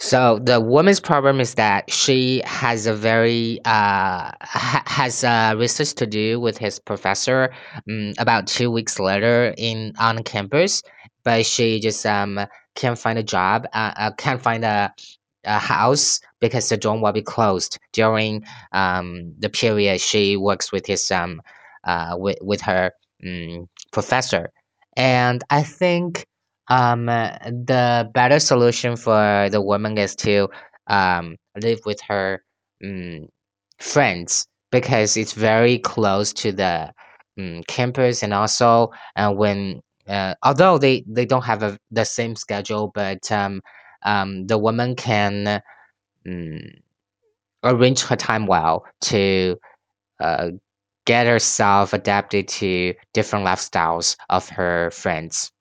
So the woman's problem is that she has a very has research to do with his professor about 2 weeks later in on campus, but she just can't find a job, can't find a house because the dorm will be closed during the period she works with his with her professor, and I think the better solution for the woman is to live with her um, friends because it's very close to the campus, and also when although they don't have the same schedule, but the woman can um, arrange her time well to uh, get herself adapted to different lifestyles of her friends.